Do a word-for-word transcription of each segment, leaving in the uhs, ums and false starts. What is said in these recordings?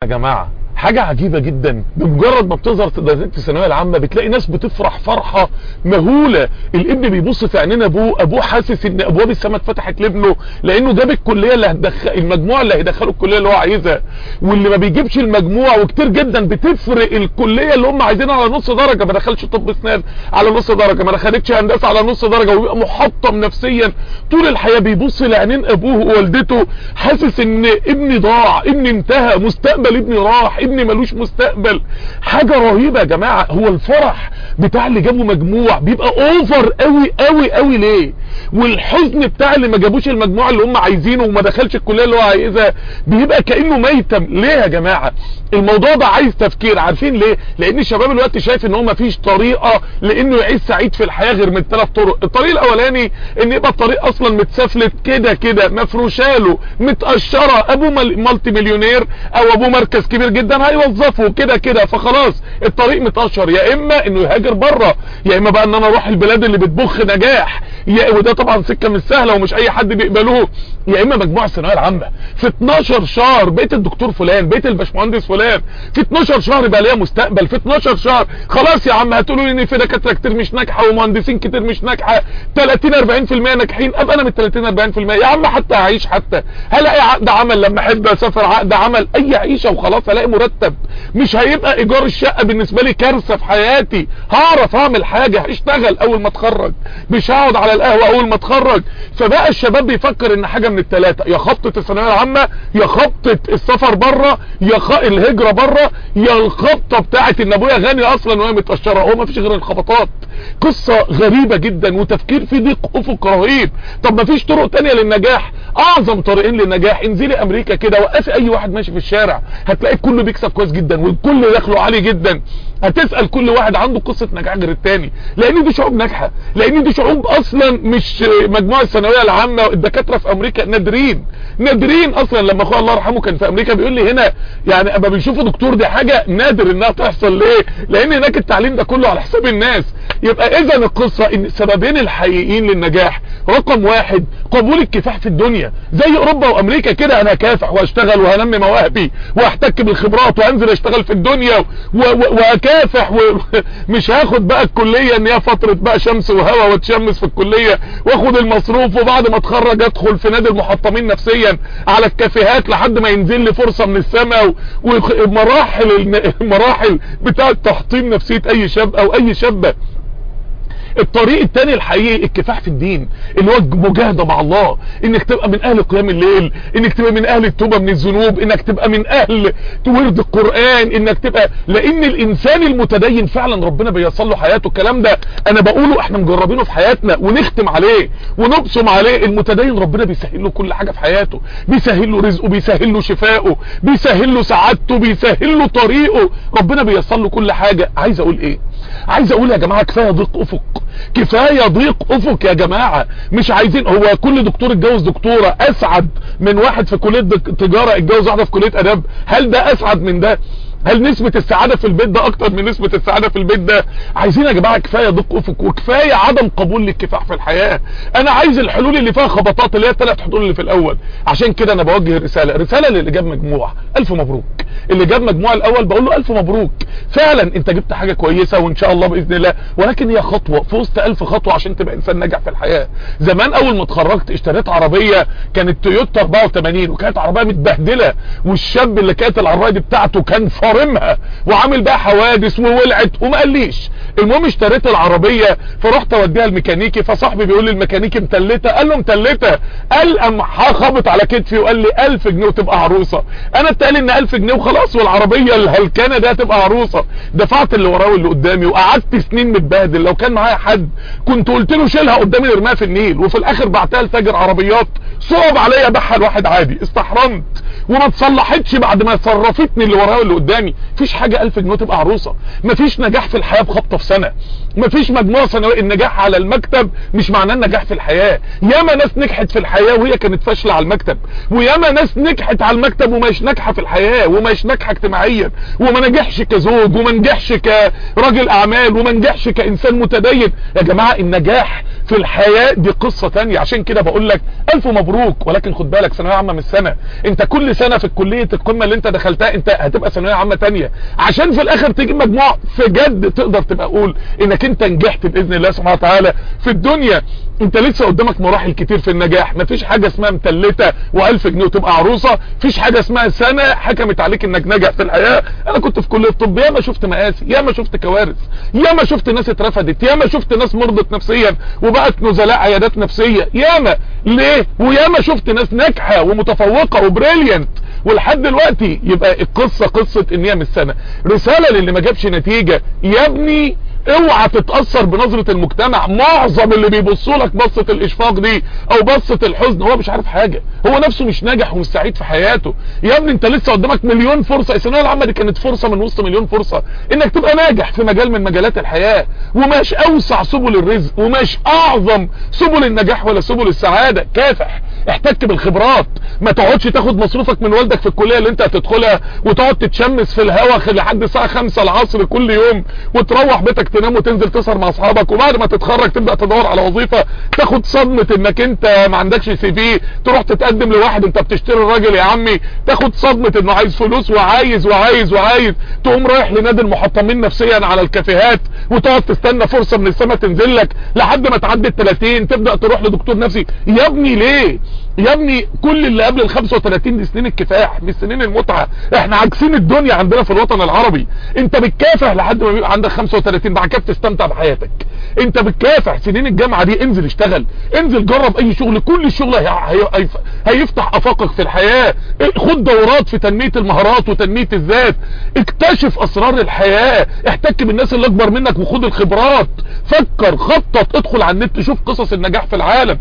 يا جماعة حاجة عجيبة جدا، بمجرد ما بتظهر نتيجة الثانوية العامة بتلاقي ناس بتفرح فرحة مهولة. الابن بيبص في عينين ابوه، ابوه حاسس ان ابواب السماء اتفتحت لابنه لانه جاب الكلية اللي هتدخل المجموعة اللي هيدخله الكلية اللي هو عايزها. واللي ما بيجيبش المجموعة وكتير جدا بتفرق الكلية اللي هم عايزينها على نص درجة، ما دخلش طب اسنان على نص درجة، ما دخلتش هندسة على نص درجة، ويبقى محطم نفسيا طول الحياة. بيبص لعينين ابوه ووالدته حاسس ان ابني ضاع، ابني انتهى، مستقبل ابني راح، ابني ملوش مستقبل. حاجة رهيبة يا جماعة. هو الفرح بتاع اللي جابوا مجموع بيبقى اوفر قوي قوي قوي ليه؟ والحزن بتاع اللي ما جابوش المجموع اللي هم عايزينه وما دخلش الكلية اللي هو عايزها بيبقى كأنه ميتم. ليه يا جماعة؟ الموضوع ده عايز تفكير. عارفين ليه؟ لان الشباب الوقت شايف ان هو ما فيش طريقة لانه يعيش سعيد في الحياة غير من ثلاث طرق. الطريق الاولاني ان يبقى الطريق اصلا متسفلت كده كده، مفروشاله، متقشرة، ابوه مالتي مليونير او ابوه مركز كبير جدا هيوظفه كده كده، فخلاص الطريق متقشر. يا اما انه يهاجر بره، يا اما بقى ان انا اروح البلاد اللي بتبخ نجاح، يا وده طبعا سكه مش سهله ومش اي حد بيقبلوه. يا اما مجموع الثانويه العامه في اتناشر شهر بقيت الدكتور فلان، بقيت الباشمهندس فلان، في اتناشر شهر يبقى ليا مستقبل، في اتناشر شهر خلاص يا عم هتقولوا لي ان في دكاتره كتير مش ناجحه ومهندسين كتير مش ناجحه، تلاتين اربعين في المية ناجحين، ابقى انا من تلاتين اربعين في المية يا عم. حتى هعيش، حتى هلاقي عقد عمل لما احب اسافر، عقد عمل، اي عيشه وخلاص، هلاقي مرتب، مش هيبقى ايجار الشقه بالنسبه لي كارثه في حياتي، هعرف اعمل حاجه، هشتغل اول ما اتخرج، مش هقعد على القهوه اول ما اتخرج. فبقى الشباب بيفكر ان حاجه من الثلاثه، يا خبطه الثانويه العامه، يا خبطه السفر بره، يا خ... الهجره بره، يا الخبطه بتاعه ان ابويا غني اصلا وهي متقشره. هو ما فيش غير الخبطات. قصه غريبه جدا وتفكير في ضيق افق رهيب. طب ما فيش طرق تانية للنجاح؟ اعظم طريقين للنجاح، انزلي امريكا كده وقفي اي واحد ماشي في الشارع هتلاقي الكل بيكسب كويس جدا والكل دخله عالي جدا. هتسأل كل واحد عنده قصة نجاح غير التاني، لان دي شعوب ناجحة، لان دي شعوب اصلا مش مجموعة الثانوية العامة. الدكاترة في امريكا نادرين نادرين اصلا. لما اخويا الله يرحمه كان في امريكا بيقول لي هنا يعني اما بيشوفوا دكتور دي حاجة نادر انها تحصل. ليه؟ لان هناك التعليم ده كله على حساب الناس. يبقى اذا القصة ان السببين الحقيقيين للنجاح، رقم واحد قبول الكفاح في الدنيا زي اوروبا وامريكا كده، انا كافح واشتغل وهنمي مواهبي واحتك بالخبرات وانزل اشتغل في الدنيا واكافح، ومش هاخد بقى الكلية ان هي فترة بقى شمس وهوا واتشمس في الكلية واخد المصروف وبعد ما اتخرج ادخل في نادي المحطمين نفسيا على الكافيهات لحد ما ينزل لي فرصة من السماء. ومراحل المراحل بتاعة تحطيم نفسية اي شاب او اي شابة. الطريق التاني الحقيقي الكفاح في الدين، اللي هو مجاهدة مع الله، انك تبقى من اهل قيام الليل، انك تبقى من اهل التوبة من الذنوب، انك تبقى من اهل ورد القرآن، انك تبقى، لان الانسان المتدين فعلا ربنا بيصل له حياته. الكلام ده انا بقوله احنا مجربينه في حياتنا ونختم عليه ونبصم عليه. المتدين ربنا بيسهل له كل حاجة في حياته، بيسهل له رزقه، بيسهل له شفائه، بيسهل له سعادته، بيسهل له طريقه، ربنا بيصل له كل حاجة. عايز اقول ايه؟ عايز اقول يا جماعة كفاية ضيق افق، كفاية ضيق افق يا جماعة. مش عايزين، هو كل دكتور اتجوز دكتورة اسعد من واحد في كلية تجارة اتجوز واحدة في كلية اداب؟ هل ده اسعد من ده؟ هل نسبة السعادة في البيت ده اكتر من نسبة السعادة في البيت ده؟ عايزين يا جماعة كفاية ضيق افق وكفاية عدم قبول للكفاح في الحياة. انا عايز الحلول اللي فيها خبطات، اللي هي الثلاث حلول اللي في الاول. عشان كده انا بوجه رسالة رسالة للي جاب مجموع، الف مبروك. اللي جاب مجموع الاول بقول له الف مبروك، فعلا انت جبت حاجة كويسة وان شاء الله باذن الله، ولكن هي خطوة في وسط الف خطوة عشان تبقى انسان ناجح في الحياة. زمان اول ما اتخرجت اشتريت عربية كانت تويوتا اربعة وتمانين وكانت عربية متبهدلة، والشاب اللي كانت العربية دي بتاعته كان فارمها وعامل بقى حوادث وولعت وما قاليش. المهم اشتريت العربية فرحت اوديها الميكانيكي، فصاحبي بيقول لي الميكانيكي متلتة، قال له متلتة، قال ام خبط على كتفي وقال لي الف جنيه وتبقى عروسة. انا اتقال ان الف جنيه وخلاص والعربية الهلكانة ده تبقى عروسة. دفعت اللي وراه واللي قدامي وقعدت سنين متبهدل. لو كان معايا حد كنت قلت له شيلها قدامي نرميها في النيل، وفي الاخر بعتها لتاجر عربيات صعب عليا ابيعها لواحد عادي، استحرمت وما تصلحتش بعد ما صرفتني اللي ورايا واللي قدامي. مفيش حاجه الف جنيه تبقى عروسه، مفيش نجاح في الحياه بخبطه في سنه، مفيش مجموعه ثانويه. النجاح على المكتب مش معناه النجاح في الحياه. ياما ناس نجحت في الحياه وهي كانت فاشله على المكتب، وياما ناس نجحت على المكتب وماش ناجحه في الحياه وماش ناجحه اجتماعيا، وما نجحش كزوج وما نجحش كراجل اعمال وما نجحش كانسان متدين. يا جماعه النجاح في الحياة دي قصة تانية. عشان كده بقول لك الف مبروك، ولكن خد بالك ثانويه عامه مش سنه. انت كل سنه في الكليه القمه اللي انت دخلتها انت هتبقى ثانويه عامه تانية، عشان في الاخر تجيب مجموع في جد تقدر تبقى اقول انك انت نجحت باذن الله سبحانه وتعالى في الدنيا. انت لسه قدامك مراحل كتير في النجاح. مفيش حاجه اسمها متلته والف جنيه وتبقى عروسه، مفيش حاجه اسمها سنه حكمت عليك انك ناجح في الحياه. انا كنت في كليه الطب، ياما شفت مآسي، ياما شفت كوارث، ياما شفت ناس اترفدت، ياما شفت ناس مرضت نفسيا وبقت نزلاء عيادات نفسيه، ياما ليه، وياما شفت ناس ناجحه ومتفوقه وبريليانت ولحد دلوقتي. يبقى القصه قصه ان هي مش سنه. رساله للي ما جابش نتيجه، يا ابني اوعى تتأثر بنظرة المجتمع. معظم اللي بيبصوا لك بصة الاشفاق دي او بصة الحزن هو مش عارف حاجة، هو نفسه مش ناجح ومش سعيد في حياته. يا ابني انت لسه قدامك مليون فرصة. الثانويه العامة دي كانت فرصة من وسط مليون فرصة انك تبقى ناجح في مجال من مجالات الحياة، ومش اوسع سبل الرزق ومش اعظم سبل النجاح ولا سبل السعادة. كافح، احتك بالخبرات، ما تقعدش تاخد مصروفك من والدك في الكلية اللي انت هتدخلها وتقعد تتشمس في الهوا لحد الساعة خمسة العصر كل يوم، وتروح بيتك تنام وتنزل تسهر مع اصحابك، وبعد ما تتخرج تبدأ تدور على وظيفة، تاخد صدمة انك انت ما عندكش سي في، تروح تتقدم لواحد انت بتشتري الراجل يا عمي، تاخد صدمة انه عايز فلوس وعايز وعايز وعايز، تقوم رايح لنادي المحطمين نفسيا على الكافيهات وتقعد تستنى فرصة من السماء تنزل لك لحد ما تعدي التلاتين تبدأ تروح لدكتور نفسي. يا ابني ليه يا ابني؟ كل اللي قبل ال خمسة وتلاتين دي سنين الكفاح، مش سنين المتعة. احنا عاكسين الدنيا عندنا في الوطن العربي. انت بتكافح لحد ما يبقى عندك خمسة وتلاتين، بعد كده تستمتع بحياتك. انت بتكافح سنين الجامعة دي، انزل اشتغل، انزل جرب اي شغل، كل الشغل هي... هي... هيفتح افاقك في الحياة. خد دورات في تنمية المهارات وتنمية الذات، اكتشف اسرار الحياة، احتك بالناس اللي اكبر منك وخد الخبرات، فكر، خطط، ادخل على النت شوف قصص النجاح في العالم،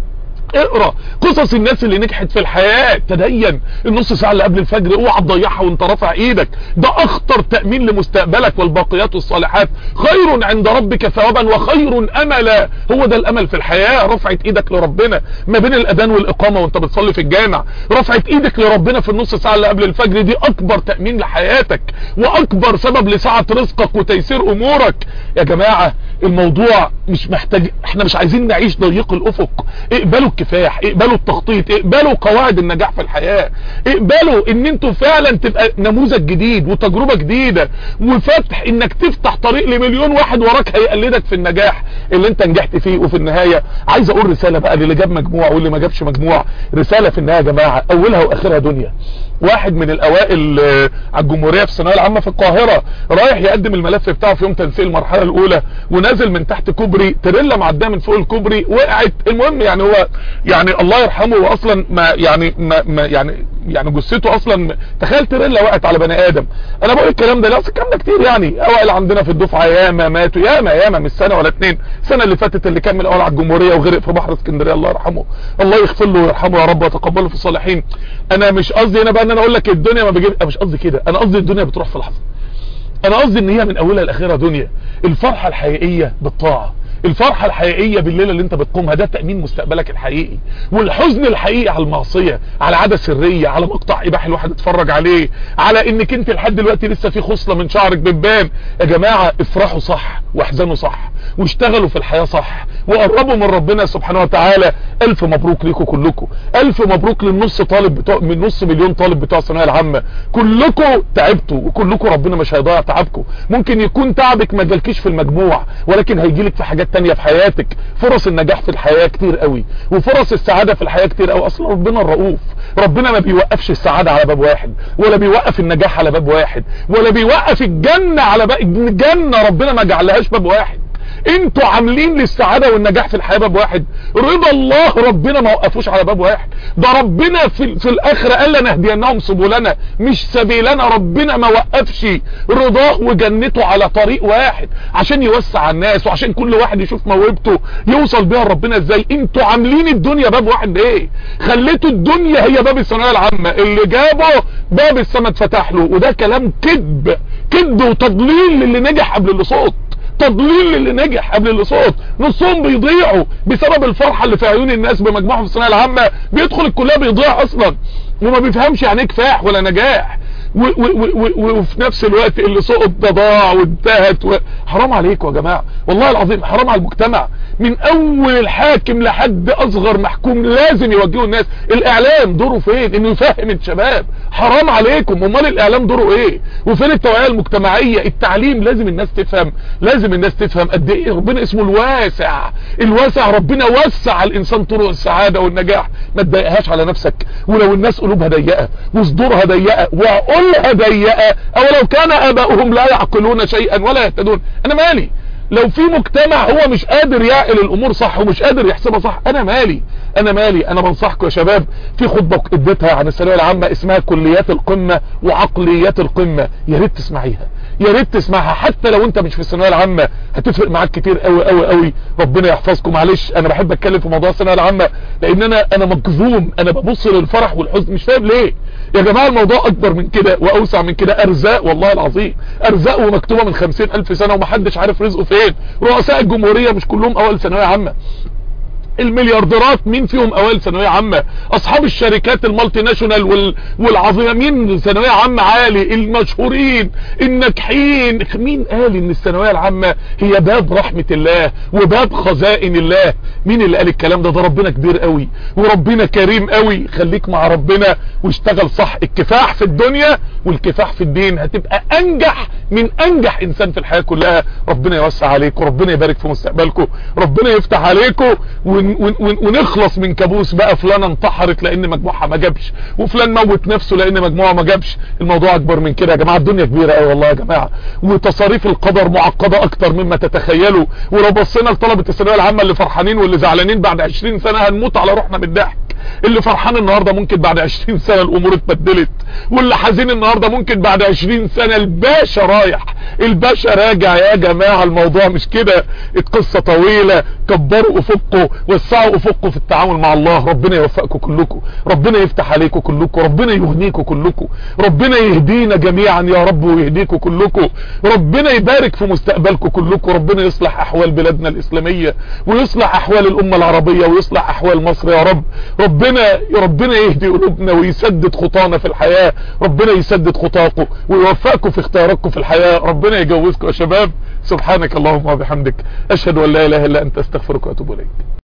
اقرا قصص الناس اللي نجحت في الحياة، تدين. النص ساعة اللي قبل الفجر اوعى تضيعها وانت رافع ايدك، ده اخطر تأمين لمستقبلك. والباقيات الصالحات خير عند ربك ثوابا وخير املا. هو ده الامل في الحياة، رفعت ايدك لربنا ما بين الاذان والاقامة وانت بتصلي في الجامع، رفعت ايدك لربنا في النص ساعة اللي قبل الفجر، دي اكبر تأمين لحياتك واكبر سبب لسعة رزقك وتيسير امورك. يا جماعة الموضوع مش محتاج، احنا مش عايزين نعيش ضيق الافق. اقبلوا الكفاح، اقبلوا التخطيط، اقبلوا قواعد النجاح في الحياة، اقبلوا ان انتوا فعلا تبقى نموذج جديد وتجربة جديدة وفتح انك تفتح طريق لمليون واحد وراك هيقلدك في النجاح اللي انت نجحت فيه. وفي النهاية عايز اقول رسالة بقى للي جاب مجموع واللي ما جابش مجموع. رسالة في النهاية يا جماعة اولها واخرها دنيا. واحد من الاوائل على الجمهورية في الثانويه العامة في القاهرة رايح يقدم الملف بتاعه في يوم تنسيق المرحلة الاولى، ونازل من تحت كوبري، تريلا معديه من فوق الكوبري وقعت. المهم يعني هو يعني الله يرحمه، واصلا ما يعني ما, ما يعني يعني جثته اصلا، تخيل تريلا وقعت على بني ادم. انا بقول الكلام ده لا الكلام ده كتير، يعني اوائل عندنا في الدفعه ياما ماتوا، ياما ياما مش سنه ولا اتنين. السنه اللي فاتت اللي كمل اول على الجمهوريه وغرق في بحر اسكندريه، الله يرحمه، الله يغفر له ويرحمه يا رب ويتقبله في الصالحين. انا مش قصدي هنا بقى ان انا اقول لك الدنيا ما بيجيب، مش قصدي كده، انا قصدي الدنيا بتروح في لحظه. انا قصدي ان هي من اولها لاخرها دنيا. الفرحه الحقيقيه بالطاعه، الفرحة الحقيقية بالليلة اللي انت بتقومها، ده تأمين مستقبلك الحقيقي. والحزن الحقيقي على المعصية، على عادة سرية، على مقطع اباحي الواحد اتفرج عليه، على انك انت لحد دلوقتي لسه في خصلة من شعرك بتبان. يا جماعة افرحوا صح واحزنوا صح واشتغلوا في الحياة صح وقربوا من ربنا سبحانه وتعالى. الف مبروك ليكم كلكم، الف مبروك للنص طالب بتوع من نص مليون طالب بتوع الثانويه العامة. كلكم تعبتوا وكلكم ربنا مش هيضيع تعبكم. ممكن يكون تعبك ما جالكيش في المجموع، ولكن هيجيلك في حاجات تانية في حياتك. فرص النجاح في الحياة كتير قوي، وفرص السعادة في الحياة كتير قوي. اصلا ربنا الرؤوف، ربنا ما بيوقفش السعادة على باب واحد، ولا بيوقف النجاح على باب واحد، ولا بيوقف الجنة على باب الجنة، ربنا ما جعلهاش باب واحد. انتوا عاملين للسعادة والنجاح في الحياة باب واحد. رضا الله ربنا ما وقفوش على باب واحد، ده ربنا في, في الاخرة قال لنا اهديناهم سبلنا مش سبيلنا. ربنا ما وقفش رضاه وجنته على طريق واحد عشان يوسع على الناس وعشان كل واحد يشوف موهبته يوصل بيها لربنا ازاي. انتوا عاملين الدنيا باب واحد ايه؟ خليتوا الدنيا هي باب الثانويه العامة، اللي جابه باب السما اتفتح له. وده كلام كذب، كذب وتضليل للي نجح قبل اللي صوت، تضليل اللي نجح قبل اللي صوت. نصهم بيضيعوا بسبب الفرحة اللي في عيون الناس بمجموعهم في الثانويه العامة، بيدخل الكلية بيضيع اصلا وما بيفهمش يعني ايه كفاح ولا نجاح. وفي نفس الوقت اللي سقط ده ضاع وانتهت و... حرام عليكم يا جماعة والله العظيم، حرام على المجتمع من اول الحاكم لحد اصغر محكوم لازم يوجهوا الناس. الاعلام دوره فين؟ انه يفهم الشباب. حرام عليكم، امال الاعلام دوره ايه؟ وفين التوعية المجتمعية؟ التعليم لازم الناس تفهم، لازم الناس تفهم قد ايه ربنا اسمه الواسع. الواسع ربنا وسع على الانسان طرق السعادة والنجاح، ما تضايقهاش على نفسك. ولو الناس قلوبها ضيقة وصدورها ضيقة وعقولها ضيقة، او لو كان اباؤهم لا يعقلون شيئا ولا يهتدون، انا مالي؟ لو في مجتمع هو مش قادر يعقل الامور صح ومش قادر يحسبها صح، انا مالي؟ انا مالي؟ انا بنصحكم يا شباب، في خطبة اديتها عن الثانويه العامه اسمها كليات القمة وعقليات القمة، يا ريت تسمعيها، يا ريت تسمعها. حتى لو انت مش في الثانويه العامه هتفرق معاك كتير قوي قوي قوي. ربنا يحفظكم. معلش انا بحب اتكلم في موضوع الثانويه العامه لان انا انا مجذوم، انا ببص للفرح والحزن مش فاهم ليه يا جماعه. الموضوع اكبر من كده واوسع من كده. ارزاق والله العظيم، ارزاق ومكتوبه من خمسين الف سنه ومحدش عارف رزقه فين. رؤساء الجمهوريه مش كلهم اوائل ثانويه عامه. المليارديرات مين فيهم اوائل ثانويه عامه؟ اصحاب الشركات المالتي ناشونال وال... والعظيمه مين ثانويه عامه عالي؟ المشهورين الناجحين. مين قال ان الثانويه العامه هي باب رحمه الله وباب خزائن الله؟ مين اللي قال الكلام ده؟ ده ربنا كبير قوي وربنا كريم قوي. خليك مع ربنا واشتغل صح. الكفاح في الدنيا والكفاح في الدين، هتبقى انجح من انجح انسان في الحياه كلها. ربنا يوسع عليكم، ربنا يبارك في مستقبلكم، ربنا يفتح عليكم، ون ونخلص من كابوس بقى فلانه انتحرت لان مجموعها ما جابش، وفلان موت نفسه لان مجموعه ما جابش. الموضوع اكبر من كده يا جماعه. الدنيا كبيره قوي والله يا جماعه، وتصاريف القدر معقده اكتر مما تتخيلوا. ولو بصينا لطلبه الثانويه العامه اللي فرحانين واللي زعلانين، بعد عشرين سنه هنموت على روحنا من الضحك. اللي فرحان النهارده ممكن بعد عشرين سنه الامور اتبدلت، واللي حزين النهارده ممكن بعد عشرين سنه الباشا رايح الباشا راجع. يا جماعه الموضوع مش كده، القصه طويله. كبروا افقوا، وسعوا افقوا في التعامل مع الله. ربنا يوفقكم كلكم، ربنا يفتح عليكم كلكم، ربنا يهنيكم كلكم، ربنا يهدينا جميعا يا رب ويهديكم كلكم، ربنا يبارك في مستقبلكم كلكم، ربنا يصلح احوال بلادنا الاسلاميه ويصلح احوال الامه العربيه ويصلح احوال مصر يا رب. ربنا ربنا يهدي قلوبنا ويسدد خطانا في الحياه، ربنا يسدد خطاكم ويوفقكم في اختياراتكم في الحياه. ربنا يجوزكم يا شباب. سبحانك اللهم وبحمدك، اشهد ان لا اله الا انت، استغفرك واتوب اليك.